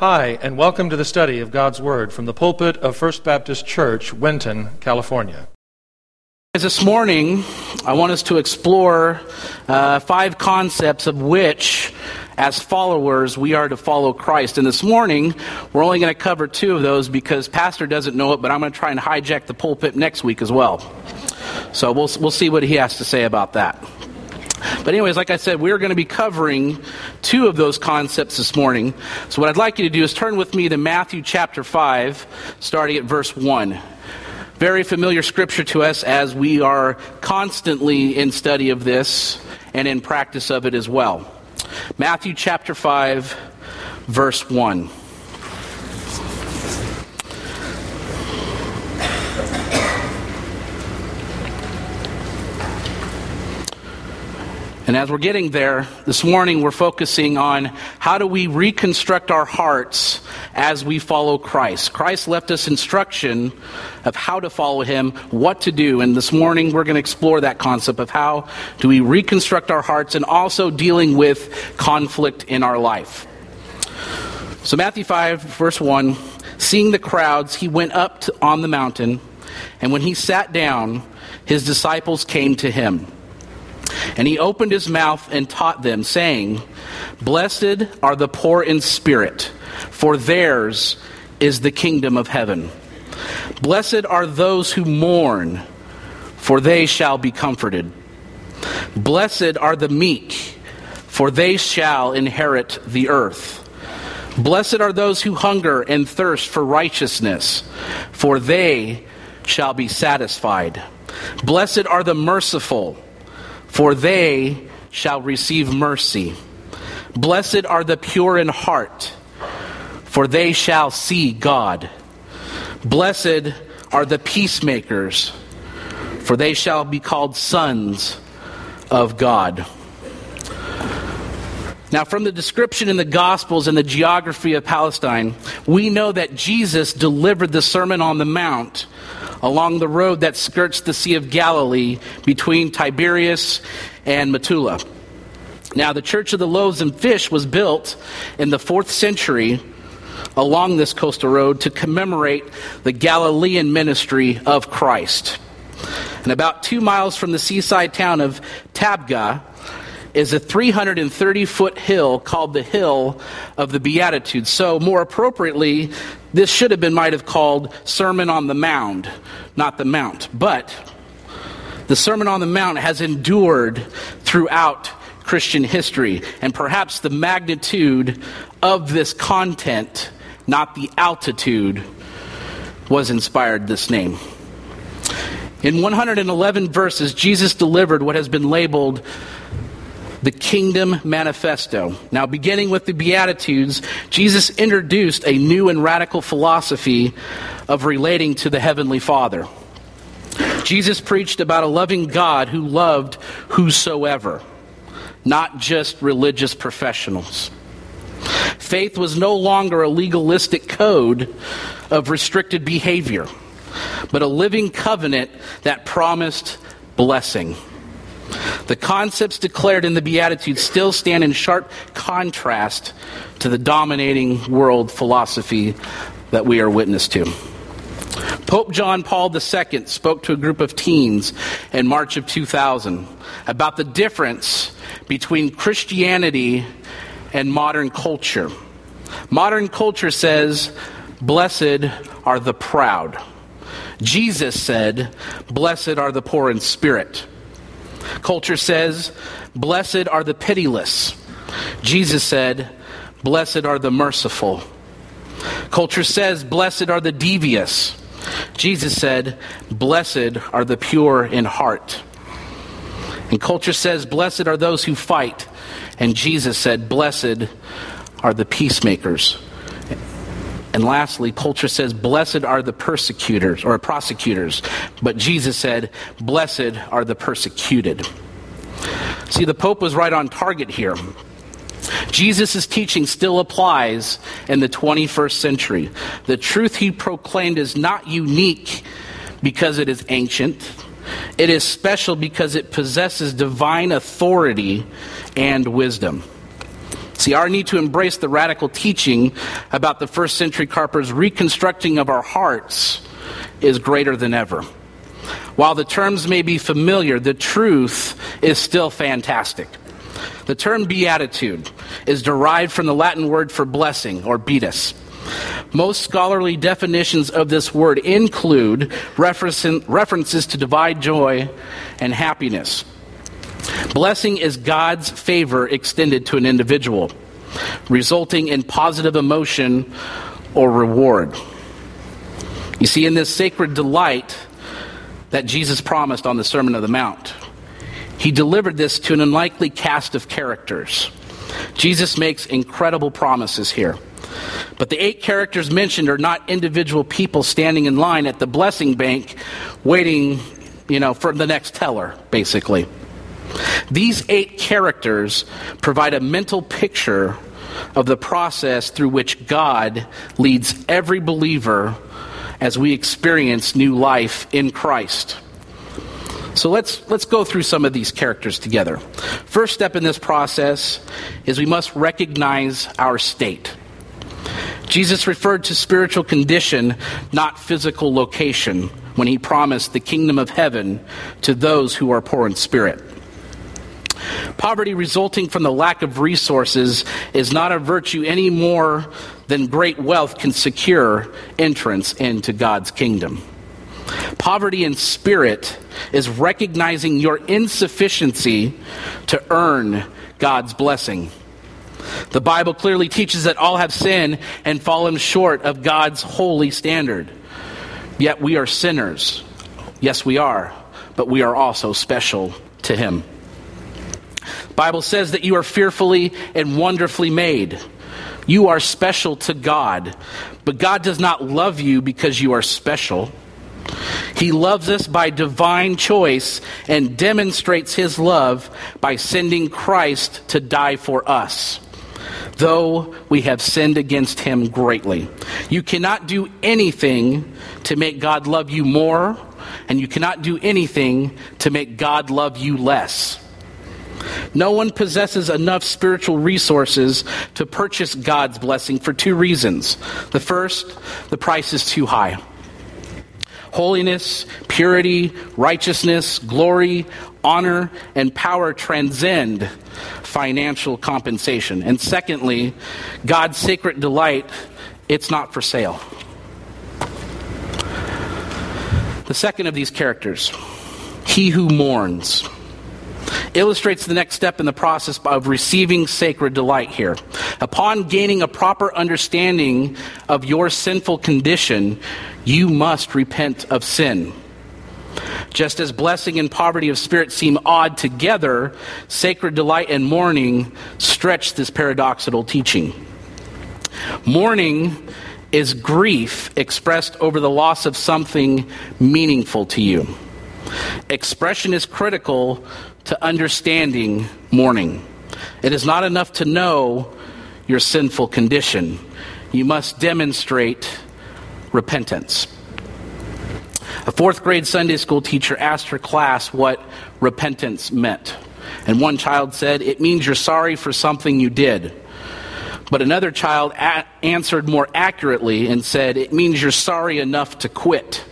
Hi, and welcome to the study of God's Word from the pulpit of First Baptist Church, Winton, California. This morning, I want us to explore 5 concepts of which, as followers, we are to follow Christ. And this morning, we're only going to cover 2 of those because Pastor doesn't know it, but I'm going to try and hijack the pulpit next week as well. So we'll see what he has to say about that. But anyways, like I said, we're going to be covering 2 of those concepts this morning. So what I'd like you to do is turn with me to Matthew chapter 5, starting at verse 1. Very familiar scripture to us as we are constantly in study of this and in practice of it as well. Matthew chapter 5, verse 1. And as we're getting there, this morning we're focusing on how do we reconstruct our hearts as we follow Christ. Christ left us instruction of how to follow Him, what to do. And this morning we're going to explore that concept of how do we reconstruct our hearts and also dealing with conflict in our life. So Matthew 5, verse 1, seeing the crowds, he went up on the mountain, and when he sat down, his disciples came to him. And he opened his mouth and taught them, saying, "Blessed are the poor in spirit, for theirs is the kingdom of heaven. Blessed are those who mourn, for they shall be comforted. Blessed are the meek, for they shall inherit the earth. Blessed are those who hunger and thirst for righteousness, for they shall be satisfied. Blessed are the merciful, for they shall receive mercy. Blessed are the pure in heart, for they shall see God. Blessed are the peacemakers, for they shall be called sons of God." Now, from the description in the Gospels and the geography of Palestine, we know that Jesus delivered the Sermon on the Mount along the road that skirts the Sea of Galilee between Tiberias and Metula. Now, the Church of the Loaves and Fish was built in the 4th century along this coastal road to commemorate the Galilean ministry of Christ. And about 2 miles from the seaside town of Tabgha is a 330-foot hill called the Hill of the Beatitudes. So more appropriately, this should have been might have called Sermon on the Mound, not the Mount. But the Sermon on the Mount has endured throughout Christian history, and perhaps the magnitude of this content, not the altitude, was inspired this name. In 111 verses, Jesus delivered what has been labeled the Kingdom Manifesto. Now, beginning with the Beatitudes, Jesus introduced a new and radical philosophy of relating to the Heavenly Father. Jesus preached about a loving God who loved whosoever, not just religious professionals. Faith was no longer a legalistic code of restricted behavior, but a living covenant that promised blessing. The concepts declared in the Beatitudes still stand in sharp contrast to the dominating world philosophy that we are witness to. Pope John Paul II spoke to a group of teens in March of 2000 about the difference between Christianity and modern culture. Modern culture says, "Blessed are the proud." Jesus said, "Blessed are the poor in spirit." Culture says, "Blessed are the pitiless." Jesus said, "Blessed are the merciful." Culture says, "Blessed are the devious." Jesus said, "Blessed are the pure in heart." And culture says, "Blessed are those who fight." And Jesus said, "Blessed are the peacemakers." And lastly, culture says, "Blessed are the persecutors," or prosecutors. But Jesus said, "Blessed are the persecuted." See, the Pope was right on target here. Jesus' teaching still applies in the 21st century. The truth he proclaimed is not unique because it is ancient. It is special because it possesses divine authority and wisdom. See, our need to embrace the radical teaching about the first century carpers reconstructing of our hearts is greater than ever. While the terms may be familiar, the truth is still fantastic. The term beatitude is derived from the Latin word for blessing, or beatus. Most scholarly definitions of this word include references to divine joy and happiness. Blessing is God's favor extended to an individual, resulting in positive emotion or reward. You see, in this sacred delight that Jesus promised on the Sermon on the Mount, he delivered this to an unlikely cast of characters. Jesus makes incredible promises here. But the 8 characters mentioned are not individual people standing in line at the blessing bank waiting, for the next teller, basically. These 8 characters provide a mental picture of the process through which God leads every believer as we experience new life in Christ. So let's go through some of these characters together. First step in this process is we must recognize our state. Jesus referred to spiritual condition, not physical location, when he promised the kingdom of heaven to those who are poor in spirit. Poverty resulting from the lack of resources is not a virtue any more than great wealth can secure entrance into God's kingdom. Poverty in spirit is recognizing your insufficiency to earn God's blessing. The Bible clearly teaches that all have sinned and fallen short of God's holy standard. Yet we are sinners. Yes, we are, but we are also special to him. The Bible says that you are fearfully and wonderfully made. You are special to God, but God does not love you because you are special. He loves us by divine choice and demonstrates his love by sending Christ to die for us, though we have sinned against him greatly. You cannot do anything to make God love you more, and you cannot do anything to make God love you less. No one possesses enough spiritual resources to purchase God's blessing for 2 reasons. The first, the price is too high. Holiness, purity, righteousness, glory, honor, and power transcend financial compensation. And secondly, God's sacred delight, it's not for sale. The second of these characters, he who mourns, illustrates the next step in the process of receiving sacred delight here. Upon gaining a proper understanding of your sinful condition, you must repent of sin. Just as blessing and poverty of spirit seem odd together, sacred delight and mourning stretch this paradoxical teaching. Mourning is grief expressed over the loss of something meaningful to you. Expression is critical to understanding mourning. It is not enough to know your sinful condition. You must demonstrate repentance. A 4th grade Sunday school teacher asked her class what repentance meant. And one child said, "It means you're sorry for something you did." But another child answered more accurately and said, "It means you're sorry enough to quit."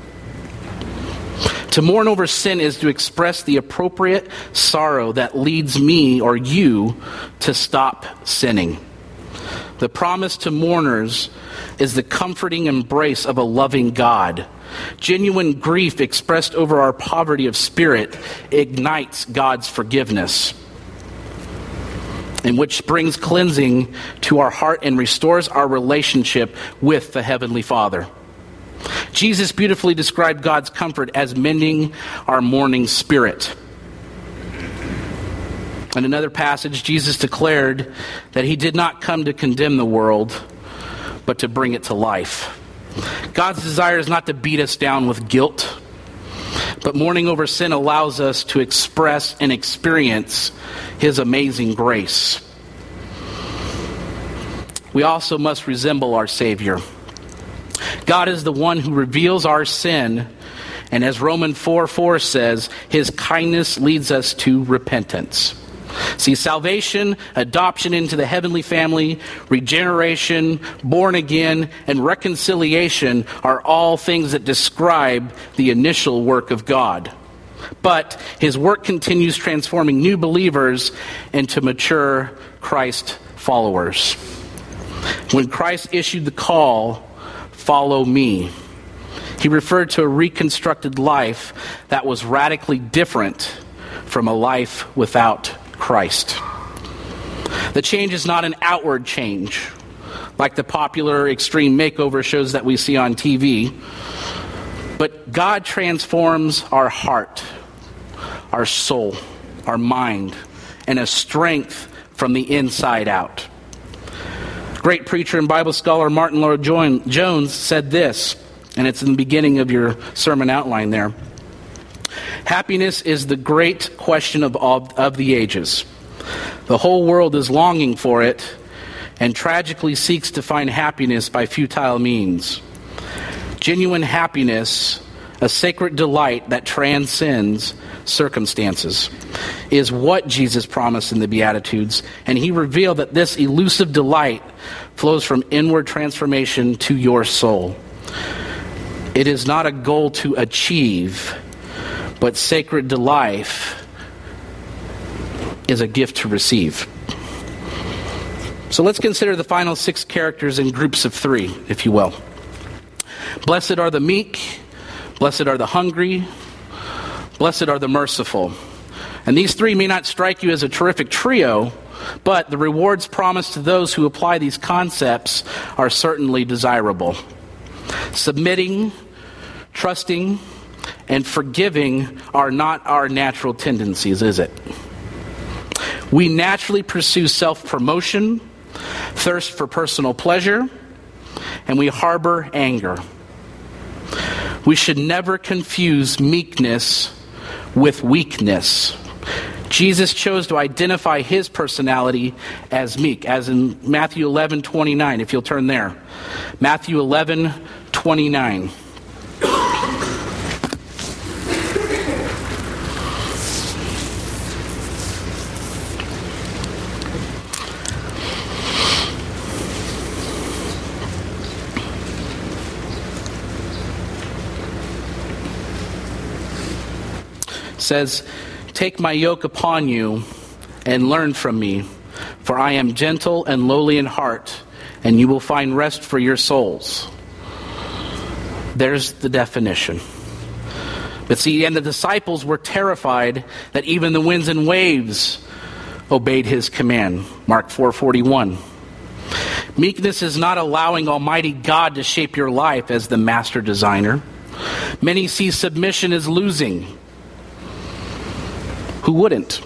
To mourn over sin is to express the appropriate sorrow that leads me or you to stop sinning. The promise to mourners is the comforting embrace of a loving God. Genuine grief expressed over our poverty of spirit ignites God's forgiveness, and which brings cleansing to our heart and restores our relationship with the Heavenly Father. Jesus beautifully described God's comfort as mending our mourning spirit. In another passage, Jesus declared that he did not come to condemn the world, but to bring it to life. God's desire is not to beat us down with guilt, but mourning over sin allows us to express and experience his amazing grace. We also must resemble our Savior. God is the one who reveals our sin, and as Romans 4:4 says, his kindness leads us to repentance. See, salvation, adoption into the heavenly family, regeneration, born again, and reconciliation are all things that describe the initial work of God. But his work continues transforming new believers into mature Christ followers. When Christ issued the call, "Follow me," he referred to a reconstructed life that was radically different from a life without Christ. The change is not an outward change, like the popular extreme makeover shows that we see on TV, but God transforms our heart, our soul, our mind, and a strength from the inside out. Great preacher and Bible scholar Martin Lloyd-Jones said this, and it's in the beginning of your sermon outline there. Happiness is the great question of the ages. The whole world is longing for it and tragically seeks to find happiness by futile means. Genuine happiness, a sacred delight that transcends circumstances, is what Jesus promised in the Beatitudes, and he revealed that this elusive delight flows from inward transformation to your soul. It is not a goal to achieve, but sacred delight is a gift to receive. So let's consider the final 6 characters in groups of 3, if you will. Blessed are the meek, blessed are the hungry, blessed are the merciful. And these 3 may not strike you as a terrific trio, but the rewards promised to those who apply these concepts are certainly desirable. Submitting, trusting, and forgiving are not our natural tendencies, is it? We naturally pursue self-promotion, thirst for personal pleasure, and we harbor anger. We should never confuse meekness with weakness. Jesus chose to identify his personality as meek, as in Matthew 11:29, if you'll turn there. Matthew 11:29. Says, "Take my yoke upon you and learn from me, for I am gentle and lowly in heart, and you will find rest for your souls." There's the definition. But see, and the disciples were terrified that even the winds and waves obeyed his command. Mark 4:41. Meekness is not allowing Almighty God to shape your life as the master designer. Many see submission as losing. Who wouldn't?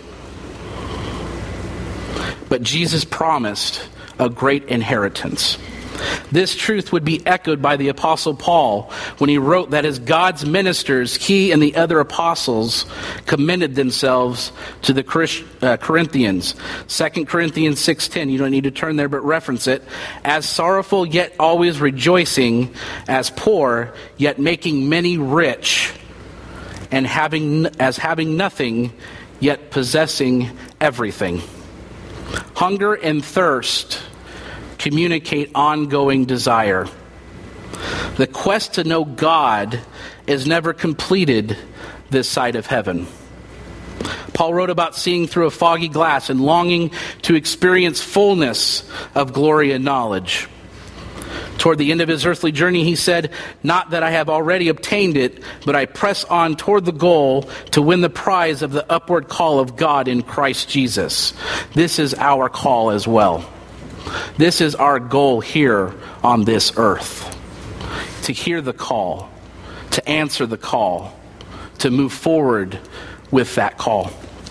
But Jesus promised a great inheritance. This truth would be echoed by the Apostle Paul when he wrote that as God's ministers, he and the other apostles commended themselves to the Corinthians. 2 Corinthians 6:10, you don't need to turn there but reference it. As sorrowful yet always rejoicing, as poor yet making many rich, and having nothing yet possessing everything. Hunger and thirst communicate ongoing desire. The quest to know God is never completed this side of heaven. Paul wrote about seeing through a foggy glass and longing to experience fullness of glory and knowledge. Toward the end of his earthly journey, he said, "Not that I have already obtained it, but I press on toward the goal to win the prize of the upward call of God in Christ Jesus." This is our call as well. This is our goal here on this earth. To hear the call, to answer the call, to move forward with that call.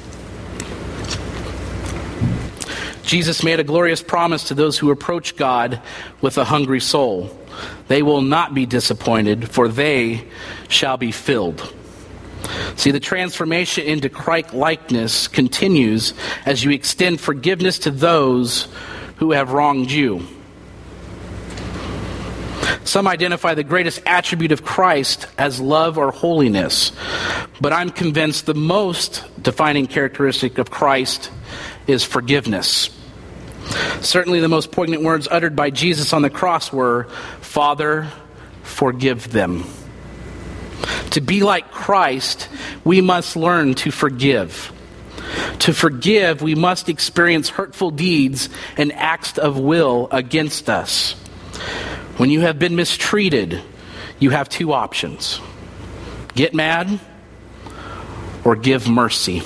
Jesus made a glorious promise to those who approach God with a hungry soul. They will not be disappointed, for they shall be filled. See, the transformation into Christ-likeness continues as you extend forgiveness to those who have wronged you. Some identify the greatest attribute of Christ as love or holiness, but I'm convinced the most defining characteristic of Christ is forgiveness. Certainly the most poignant words uttered by Jesus on the cross were, "Father, forgive them." To be like Christ, we must learn to forgive. To forgive, we must experience hurtful deeds and acts of will against us. When you have been mistreated, you have two options: get mad or give mercy.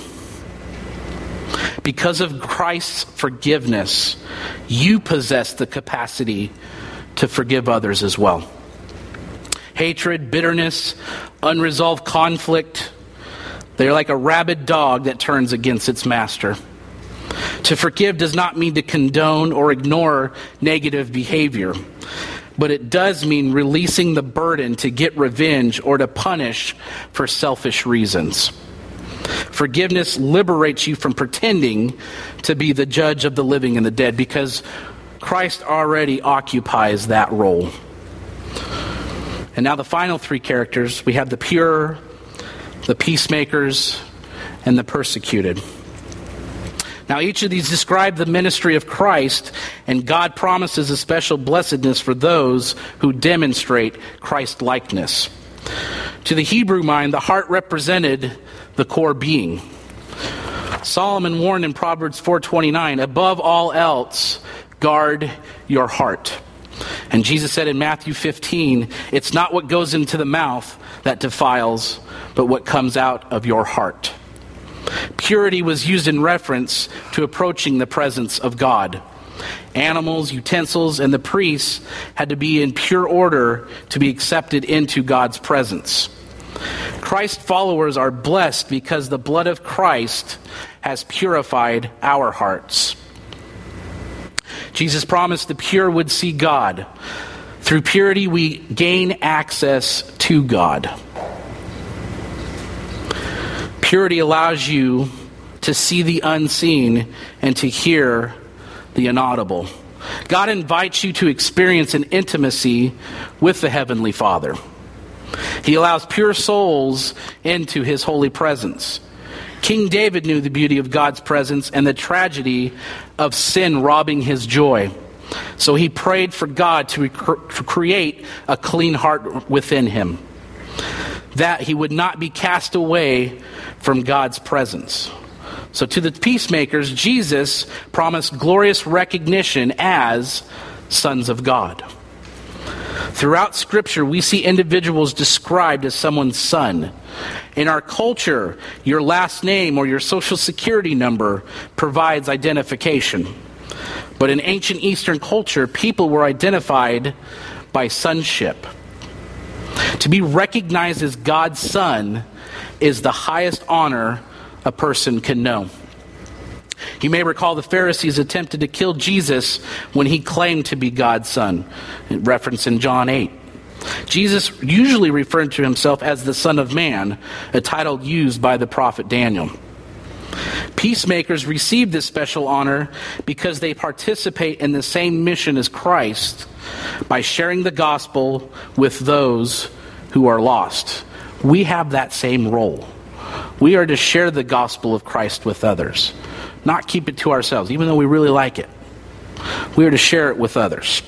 Because of Christ's forgiveness, you possess the capacity to forgive others as well. Hatred, bitterness, unresolved conflict, they're like a rabid dog that turns against its master. To forgive does not mean to condone or ignore negative behavior, but it does mean releasing the burden to get revenge or to punish for selfish reasons. Forgiveness liberates you from pretending to be the judge of the living and the dead, because Christ already occupies that role. And now the final three characters, we have the pure, the peacemakers, and the persecuted. Now each of these describe the ministry of Christ, and God promises a special blessedness for those who demonstrate Christ-likeness. To the Hebrew mind, the heart represented the core being. Solomon warned in Proverbs 4:29, above all else, guard your heart. And Jesus said in Matthew 15, it's not what goes into the mouth that defiles, but what comes out of your heart. Purity was used in reference to approaching the presence of God. Animals, utensils, and the priests had to be in pure order to be accepted into God's presence. Christ followers are blessed because the blood of Christ has purified our hearts. Jesus promised the pure would see God. Through purity, we gain access to God. Purity allows you to see the unseen and to hear the inaudible. God invites you to experience an intimacy with the Heavenly Father. He allows pure souls into his holy presence. King David knew the beauty of God's presence and the tragedy of sin robbing his joy. So he prayed for God to create a clean heart within him, that he would not be cast away from God's presence. So to the peacemakers, Jesus promised glorious recognition as sons of God. Throughout Scripture, we see individuals described as someone's son. In our culture, your last name or your social security number provides identification. But in ancient Eastern culture, people were identified by sonship. To be recognized as God's son is the highest honor a person can know. You may recall the Pharisees attempted to kill Jesus when he claimed to be God's son, referenced in John 8. Jesus usually referred to himself as the Son of Man, a title used by the prophet Daniel. Peacemakers receive this special honor because they participate in the same mission as Christ by sharing the gospel with those who are lost. We have that same role. We are to share the gospel of Christ with others, not keep it to ourselves, even though we really like it. We are to share it with others.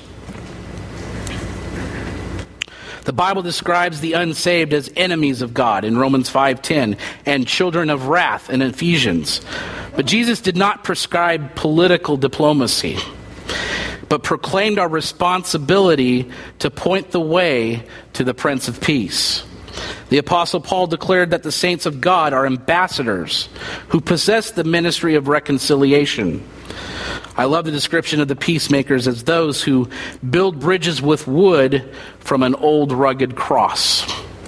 The Bible describes the unsaved as enemies of God in Romans 5:10 and children of wrath in Ephesians. But Jesus did not prescribe political diplomacy, but proclaimed our responsibility to point the way to the Prince of Peace. The Apostle Paul declared that the saints of God are ambassadors who possess the ministry of reconciliation. I love the description of the peacemakers as those who build bridges with wood from an old rugged cross.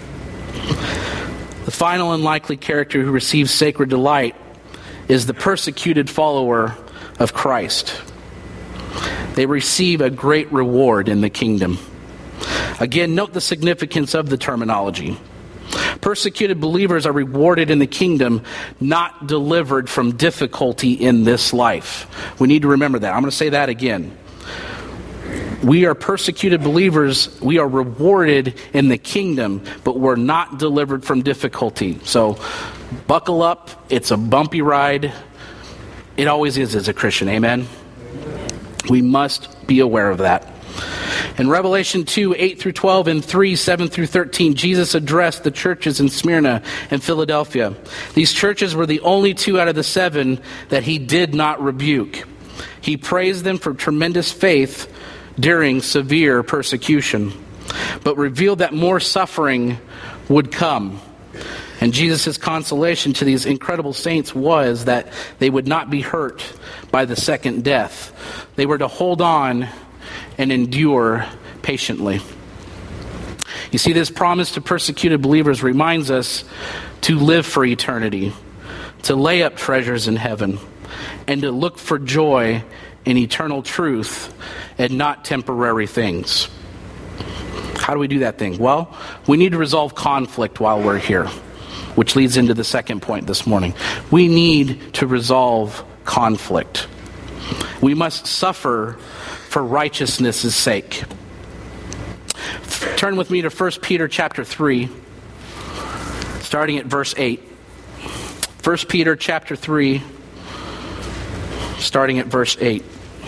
The final and likely character who receives sacred delight is the persecuted follower of Christ. They receive a great reward in the kingdom. Again, note the significance of the terminology. Persecuted believers are rewarded in the kingdom, not delivered from difficulty in this life. We need to remember that. I'm going to say that again. We are persecuted believers. We are rewarded in the kingdom, but we're not delivered from difficulty. So buckle up. It's a bumpy ride. It always is as a Christian. Amen? We must be aware of that. In Revelation 2, 8 through 12, and 3, 7 through 13, Jesus addressed the churches in Smyrna and Philadelphia. These churches were the only 2 out of the 7 that he did not rebuke. He praised them for tremendous faith during severe persecution, but revealed that more suffering would come. And Jesus' consolation to these incredible saints was that they would not be hurt by the second death. They were to hold on and endure patiently. You see, this promise to persecuted believers reminds us to live for eternity, to lay up treasures in heaven, and to look for joy in eternal truth and not temporary things. How do we do that thing? Well, we need to resolve conflict while we're here, which leads into the second point this morning. We need to resolve conflict. We must suffer for righteousness' sake. Turn with me to 1 Peter chapter 3, starting at verse 8. 1 Peter chapter 3, starting at verse 8.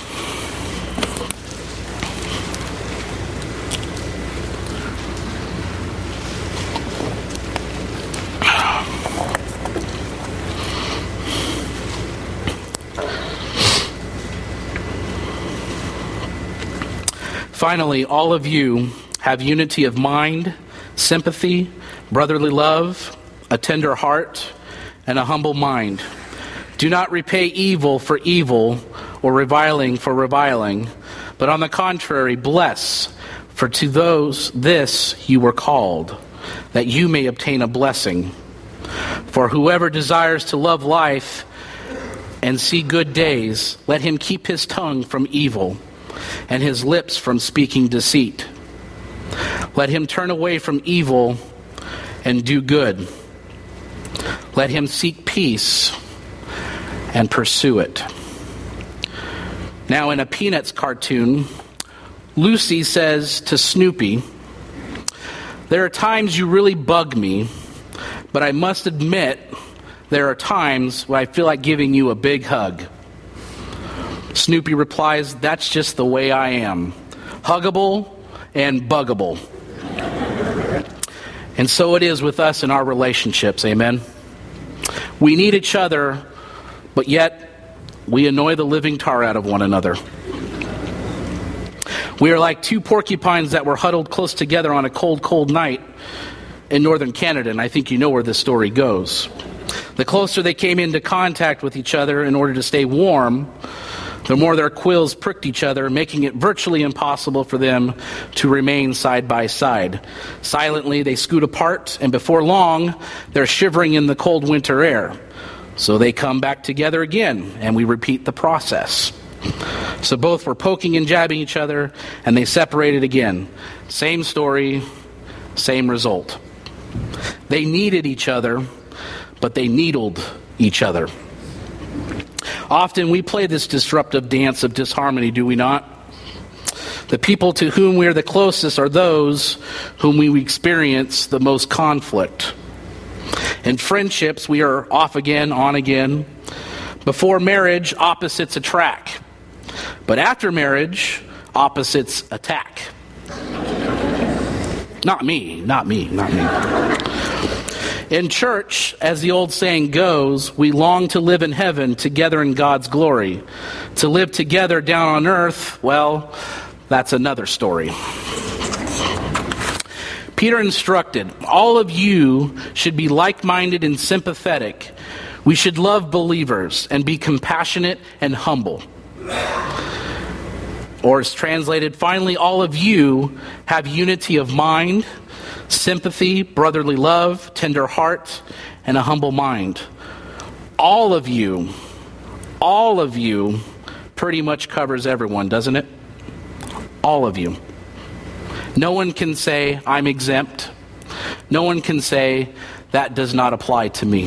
Finally, all of you have unity of mind, sympathy, brotherly love, a tender heart, and a humble mind. Do not repay evil for evil or reviling for reviling, but on the contrary, bless, for to this you were called, that you may obtain a blessing. For whoever desires to love life and see good days, let him keep his tongue from evil and his lips from speaking deceit. Let him turn away from evil and do good. Let him seek peace and pursue it. Now, in a Peanuts cartoon, Lucy says to Snoopy, "There are times you really bug me, but I must admit there are times when I feel like giving you a big hug." Snoopy replies, "That's just the way I am. Huggable and buggable." And so it is with us in our relationships, amen? We need each other, but yet we annoy the living tar out of one another. We are like 2 porcupines that were huddled close together on a cold, cold night in northern Canada, and I think you know where this story goes. The closer they came into contact with each other in order to stay warm, the more their quills pricked each other, making it virtually impossible for them to remain side by side. Silently, they scoot apart, and before long, they're shivering in the cold winter air. So they come back together again, and we repeat the process. So both were poking and jabbing each other, and they separated again. Same story, same result. They needed each other, but they needled each other. Often we play this disruptive dance of disharmony, do we not? The people to whom we are the closest are those whom we experience the most conflict. In friendships, we are off again, on again. Before marriage, opposites attract. But after marriage, opposites attack. Not me. In church, as the old saying goes, we long to live in heaven together in God's glory. To live together down on earth, well, that's another story. Peter instructed, all of you should be like-minded and sympathetic. We should love believers and be compassionate and humble. Or it's translated, finally, all of you have unity of mind, sympathy, brotherly love, tender heart, and a humble mind. All of you pretty much covers everyone, doesn't it? All of you. No one can say, I'm exempt. No one can say, that does not apply to me.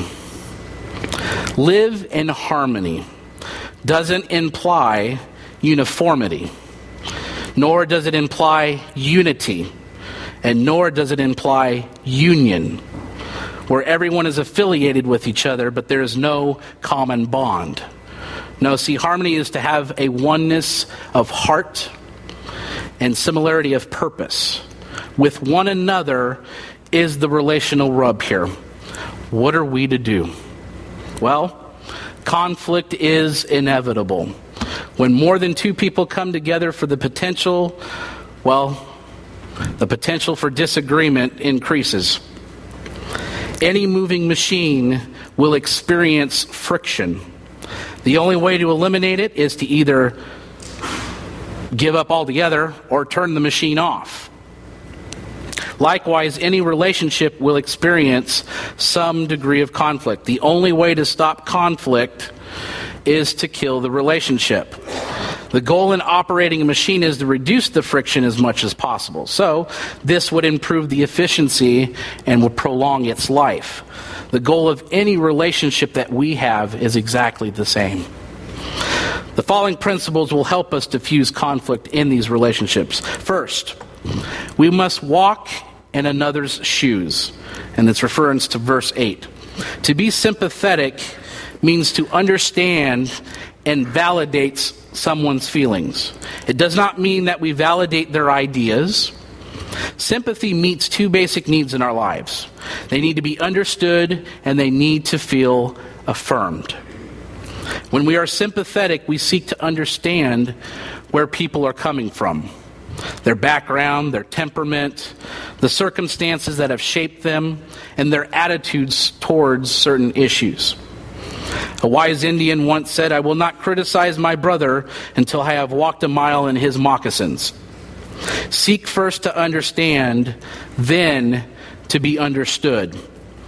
Live in harmony doesn't imply uniformity. nor does it imply unity, and nor does it imply union, where everyone is affiliated with each other, but there is no common bond. No, see, harmony is to have a oneness of heart and similarity of purpose. With one another is the relational rub here. What are we to do? Well, conflict is inevitable. When more than two people come together for the potential for disagreement increases. Any moving machine will experience friction. The only way to eliminate it is to either give up altogether or turn the machine off. Likewise, any relationship will experience some degree of conflict. The only way to stop conflict is to kill the relationship. The goal in operating a machine is to reduce the friction as much as possible. So, this would improve the efficiency and would prolong its life. The goal of any relationship that we have is exactly the same. The following principles will help us diffuse conflict in these relationships. First, we must walk in another's shoes. And it's reference to verse 8. To be sympathetic means to understand and validate someone's feelings. It does not mean that we validate their ideas. Sympathy meets two basic needs in our lives. They need to be understood and they need to feel affirmed. When we are sympathetic, we seek to understand where people are coming from, their background, their temperament, the circumstances that have shaped them, and their attitudes towards certain issues. A wise Indian once said, "I will not criticize my brother until I have walked a mile in his moccasins." Seek first to understand, then to be understood.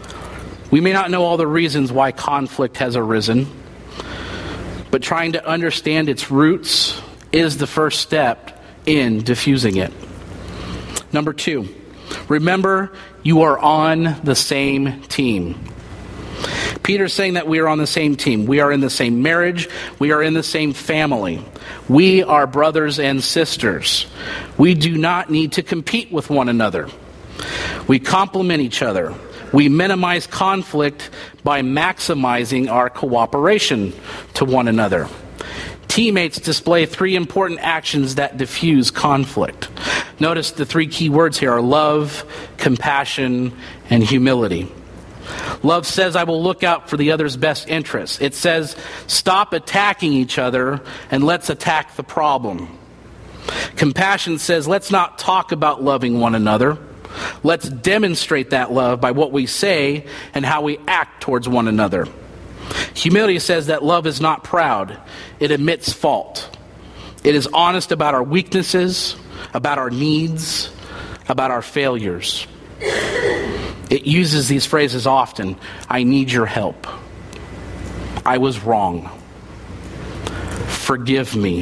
We may not know all the reasons why conflict has arisen, but trying to understand its roots is the first step in diffusing it. Number 2, remember you are on the same team. Peter's saying that we are on the same team. We are in the same marriage. We are in the same family. We are brothers and sisters. We do not need to compete with one another. We complement each other. We minimize conflict by maximizing our cooperation to one another. Teammates display 3 important actions that diffuse conflict. Notice the 3 key words here are love, compassion, and humility. Love says, I will look out for the other's best interests. It says, stop attacking each other and let's attack the problem. Compassion says, let's not talk about loving one another. Let's demonstrate that love by what we say and how we act towards one another. Humility says that love is not proud. It admits fault. It is honest about our weaknesses, about our needs, about our failures. It uses these phrases often. I need your help. I was wrong. Forgive me.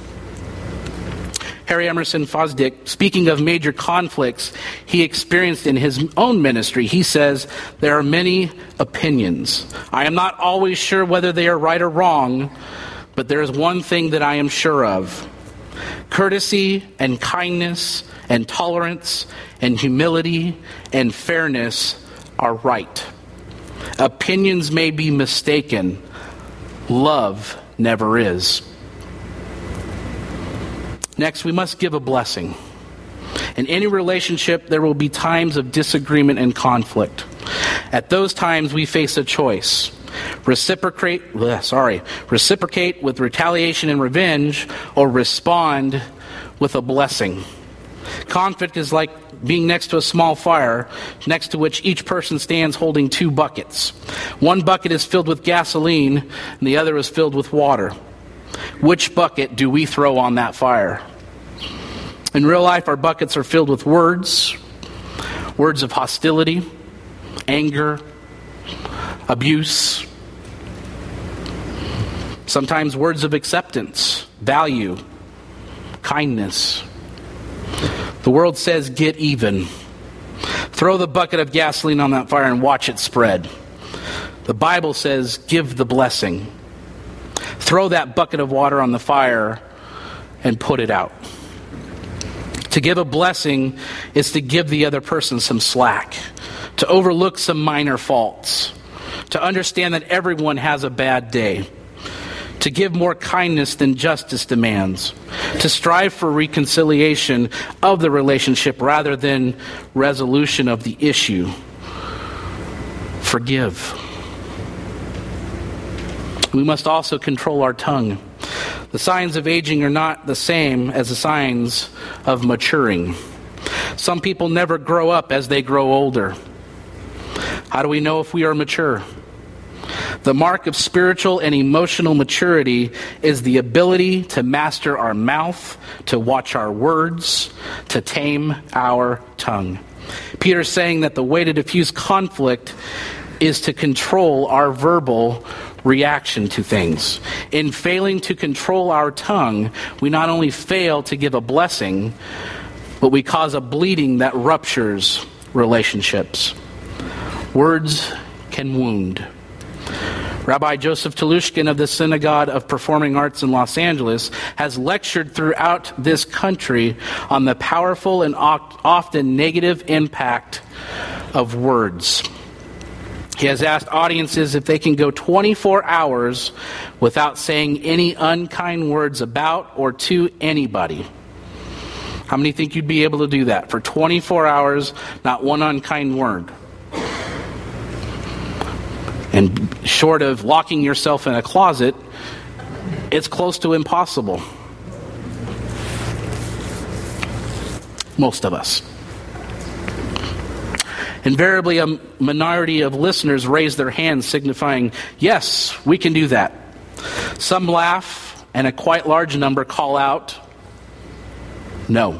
Harry Emerson Fosdick, speaking of major conflicts he experienced in his own ministry, he says, there are many opinions. I am not always sure whether they are right or wrong, but there is one thing that I am sure of. Courtesy and kindness and tolerance and humility and fairness are right. Opinions may be mistaken. Love never is. Next, we must give a blessing. In any relationship, there will be times of disagreement and conflict. At those times, we face a choice. Reciprocate with retaliation and revenge, or respond with a blessing. Conflict is like being next to a small fire, next to which each person stands holding 2 buckets. One bucket is filled with gasoline, and the other is filled with water. Which bucket do we throw on that fire? In real life, our buckets are filled with words of hostility, anger, abuse, sometimes words of acceptance, value, kindness. The world says, get even. Throw the bucket of gasoline on that fire and watch it spread. The Bible says, give the blessing. Throw that bucket of water on the fire and put it out. To give a blessing is to give the other person some slack, to overlook some minor faults, to understand that everyone has a bad day, to give more kindness than justice demands, to strive for reconciliation of the relationship rather than resolution of the issue. Forgive. We must also control our tongue. The signs of aging are not the same as the signs of maturing. Some people never grow up as they grow older. How do we know if we are mature? The mark of spiritual and emotional maturity is the ability to master our mouth, to watch our words, to tame our tongue. Peter's saying that the way to diffuse conflict is to control our verbal reaction to things. In failing to control our tongue, we not only fail to give a blessing, but we cause a bleeding that ruptures relationships. Words can wound. Rabbi Joseph Telushkin of the Synagogue of Performing Arts in Los Angeles has lectured throughout this country on the powerful and often negative impact of words. He has asked audiences if they can go 24 hours without saying any unkind words about or to anybody. How many think you'd be able to do that? For 24 hours, not one unkind word. And short of locking yourself in a closet, it's close to impossible. Most of us. Invariably, a minority of listeners raise their hands, signifying, yes, we can do that. Some laugh, and a quite large number call out, no.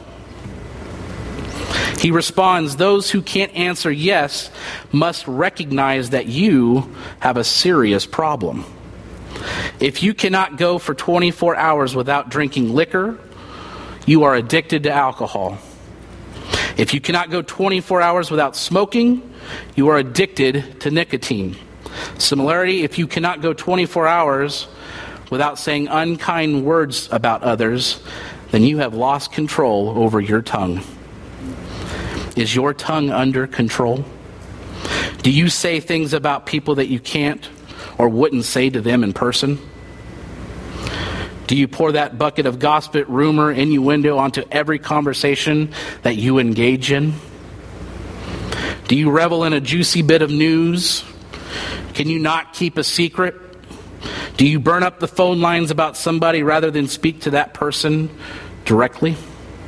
He responds, those who can't answer yes must recognize that you have a serious problem. If you cannot go for 24 hours without drinking liquor, you are addicted to alcohol. If you cannot go 24 hours without smoking, you are addicted to nicotine. Similarly, if you cannot go 24 hours without saying unkind words about others, then you have lost control over your tongue. Is your tongue under control? Do you say things about people that you can't or wouldn't say to them in person? Do you pour that bucket of gossip, rumor, innuendo onto every conversation that you engage in? Do you revel in a juicy bit of news? Can you not keep a secret? Do you burn up the phone lines about somebody rather than speak to that person directly?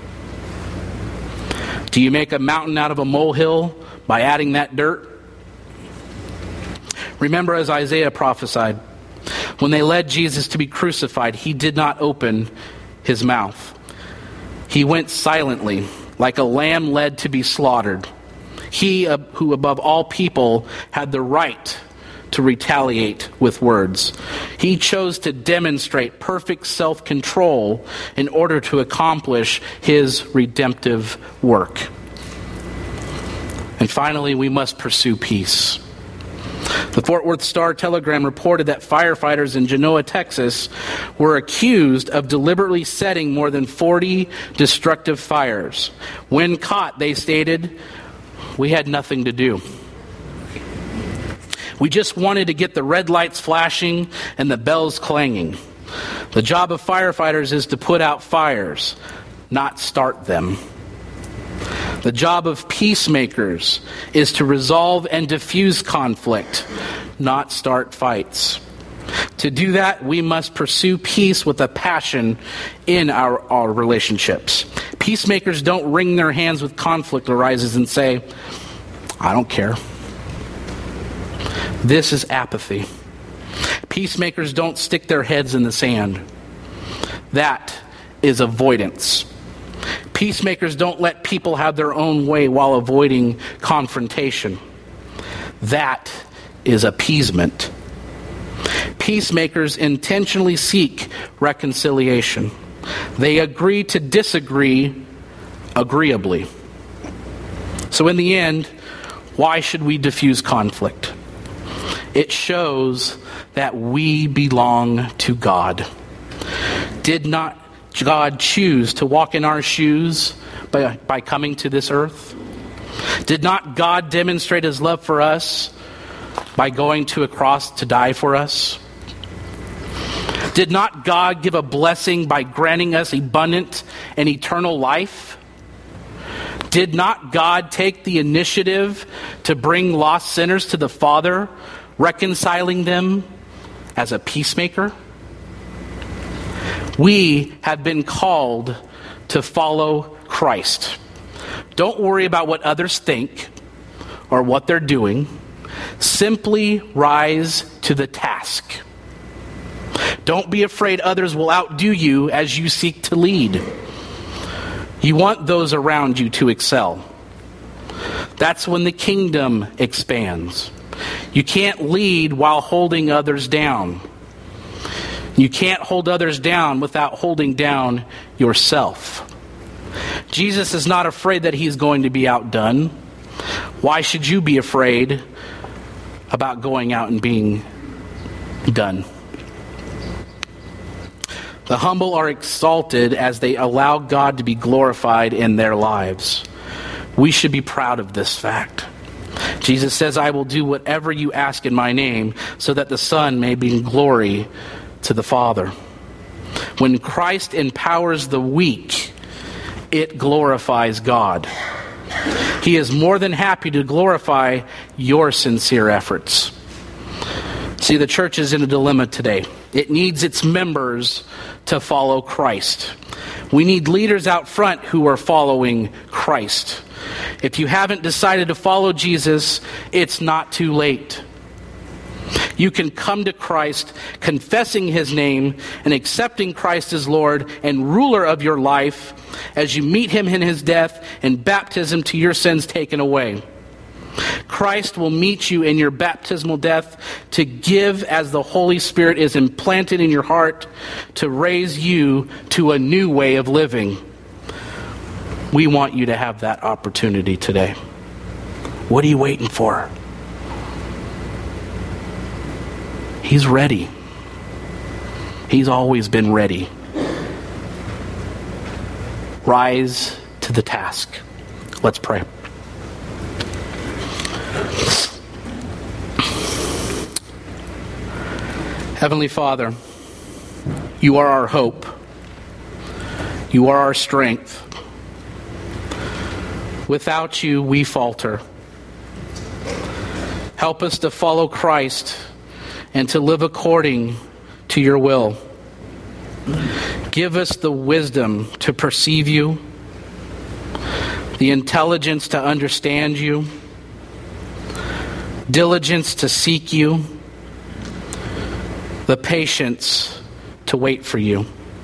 Do you make a mountain out of a molehill by adding that dirt? Remember, as Isaiah prophesied, when they led Jesus to be crucified, he did not open his mouth. He went silently, like a lamb led to be slaughtered. He who above all people had the right to retaliate with words. He chose to demonstrate perfect self-control in order to accomplish his redemptive work. And finally, we must pursue peace. The Fort Worth Star-Telegram reported that firefighters in Genoa, Texas, were accused of deliberately setting more than 40 destructive fires. When caught, they stated, "We had nothing to do. We just wanted to get the red lights flashing and the bells clanging. The job of firefighters is to put out fires, not start them. The job of peacemakers is to resolve and diffuse conflict, not start fights. To do that, we must pursue peace with a passion in our relationships. Peacemakers don't wring their hands when conflict arises and say, I don't care. This is apathy. Peacemakers don't stick their heads in the sand. That is avoidance. Peacemakers don't let people have their own way while avoiding confrontation. That is appeasement. Peacemakers intentionally seek reconciliation. They agree to disagree agreeably. So in the end, why should we diffuse conflict? It shows that we belong to God. Did not God choose to walk in our shoes by coming to this earth? Did not God demonstrate his love for us by going to a cross to die for us? Did not God give a blessing by granting us abundant and eternal life? Did not God take the initiative to bring lost sinners to the Father, reconciling them as a peacemaker? We have been called to follow Christ. Don't worry about what others think or what they're doing. Simply rise to the task. Don't be afraid others will outdo you as you seek to lead. You want those around you to excel. That's when the kingdom expands. You can't lead while holding others down. You can't hold others down without holding down yourself. Jesus is not afraid that he's going to be outdone. Why should you be afraid about going out and being done? The humble are exalted as they allow God to be glorified in their lives. We should be proud of this fact. Jesus says, I will do whatever you ask in my name, so that the Son may bring glory to the Father. When Christ empowers the weak, it glorifies God. He is more than happy to glorify your sincere efforts. See, the church is in a dilemma today. It needs its members to follow Christ. We need leaders out front who are following Christ. If you haven't decided to follow Jesus, it's not too late. You can come to Christ, confessing his name and accepting Christ as Lord and ruler of your life as you meet him in his death and baptism to your sins taken away. Christ will meet you in your baptismal death to give as the Holy Spirit is implanted in your heart to raise you to a new way of living. We want you to have that opportunity today. What are you waiting for? He's ready. He's always been ready. Rise to the task. Let's pray. Heavenly Father, you are our hope. You are our strength. Without you, we falter. Help us to follow Christ and to live according to your will. Give us the wisdom to perceive you, the intelligence to understand you, diligence to seek you, the patience to wait for you.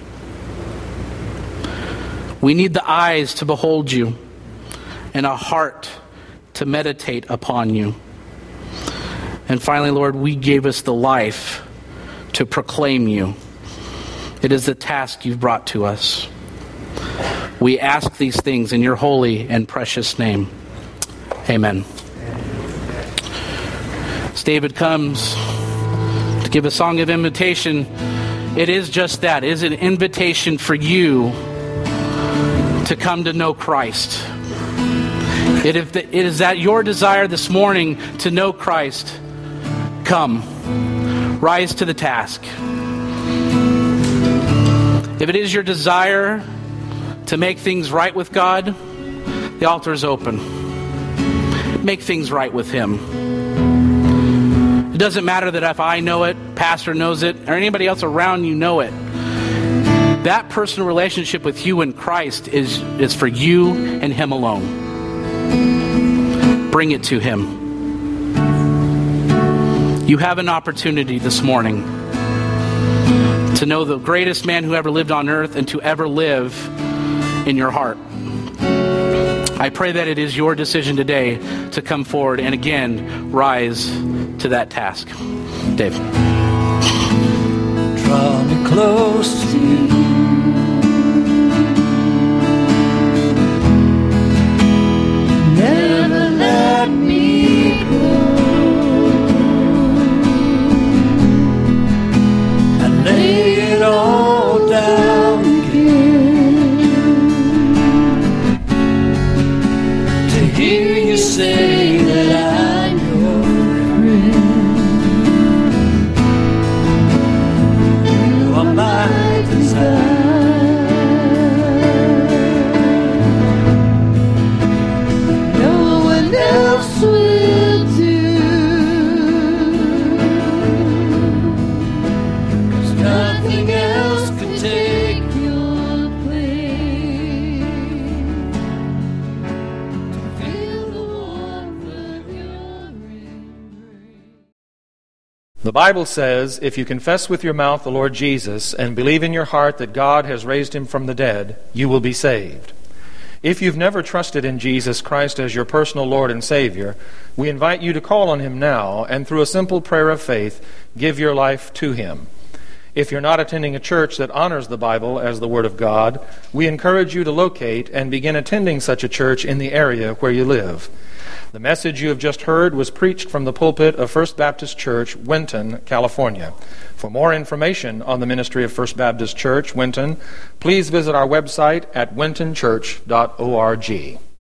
We need the eyes to behold you and a heart to meditate upon you. And finally, Lord, we gave us the life to proclaim you. It is the task you've brought to us. We ask these things in your holy and precious name. Amen. As David comes to give a song of invitation, it is just that. It is an invitation for you to come to know Christ. It is that your desire this morning to know Christ. Come. Rise to the task. If it is your desire to make things right with God, the altar is open. Make things right with him. It doesn't matter that if I know it, pastor knows it, or anybody else around you know it. That personal relationship with you and Christ is for you and him alone. Bring it to him. You have an opportunity this morning to know the greatest man who ever lived on earth and to ever live in your heart. I pray that it is your decision today to come forward and again rise to that task. Dave. Draw me close to you. Never let me go. And lay it all down again. hear you say that I'm your friend. You are my desire. No one else will do. 'Cause nothing else can take your place. Feel the warmth of your embrace. The Bible says, if you confess with your mouth the Lord Jesus and believe in your heart that God has raised him from the dead, you will be saved. If you've never trusted in Jesus Christ as your personal Lord and Savior, we invite you to call on him now and through a simple prayer of faith, give your life to him. If you're not attending a church that honors the Bible as the Word of God, we encourage you to locate and begin attending such a church in the area where you live. The message you have just heard was preached from the pulpit of First Baptist Church, Winton, California. For more information on the ministry of First Baptist Church, Winton, please visit our website at wintonchurch.org.